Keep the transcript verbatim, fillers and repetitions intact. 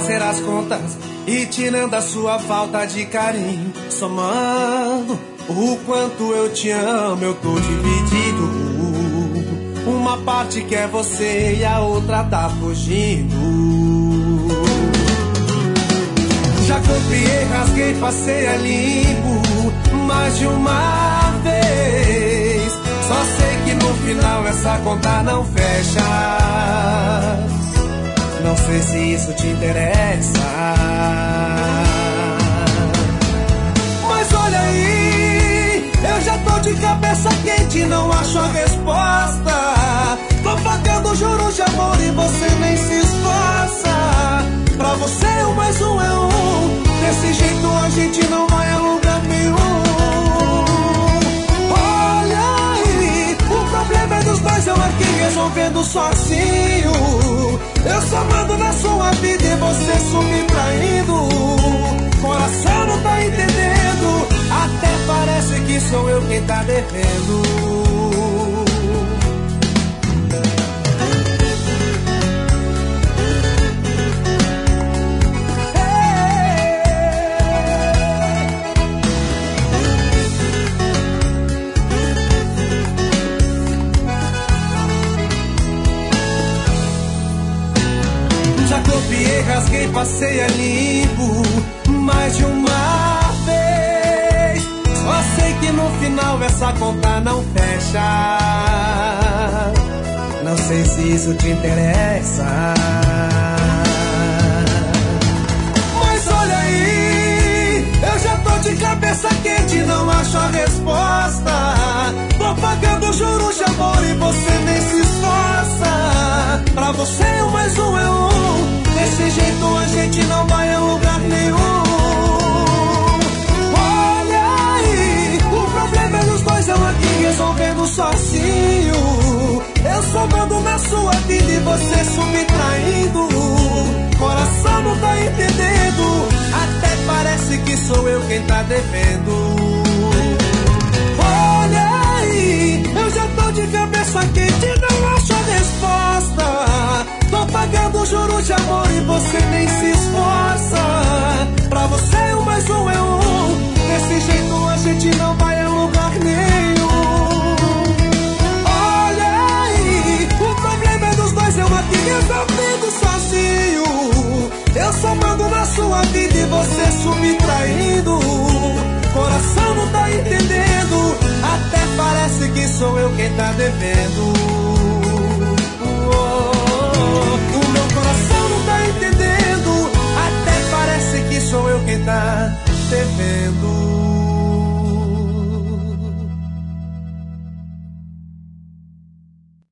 fazer as contas e tirando a sua falta de carinho, somando o quanto eu te amo, eu tô dividido. Uma parte quer você e a outra tá fugindo. Já copiei, rasguei, passei a limpo mais de uma vez. Só sei que no final essa conta não fecha. Não sei se isso te interessa. Mas olha aí, eu já tô de cabeça quente, não acho a resposta. Tô pagando juros de amor e você nem se esforça. Pra você um mais um é um. Desse jeito a gente não vai a lugar nenhum. Olha aí, o problema é dos dois, eu aqui resolvendo sozinho. Eu só mando na sua vida e você subtraindo. Coração não tá entendendo, até parece que sou eu quem tá devendo. Copiei, rasguei, passei a limpo mais de uma vez. Só sei que no final essa conta não fecha. Não sei se isso te interessa. Mas olha aí, eu já tô de cabeça quente, não acho a resposta. Tô pagando juros de amor e você nem se esforça. Pra você um mais um é um. Desse jeito a gente não vai a lugar nenhum. Olha aí, o problema é dos dois, eu aqui resolvendo sozinho. Eu só mando na sua vida e você subtraindo. Coração não tá entendendo, até parece que sou eu quem tá devendo. Olha aí, eu já tô de cabeça quente, não acho a resposta. Tô pagando juros de amor e você nem se esforça. Pra você um mais um é um. Desse jeito a gente não vai a lugar nenhum. Olha aí, o problema é dos dois, eu aqui resolvendo sozinho. Eu só mando na sua vida e você subtraindo. Coração não tá entendendo, até parece que sou eu quem tá devendo.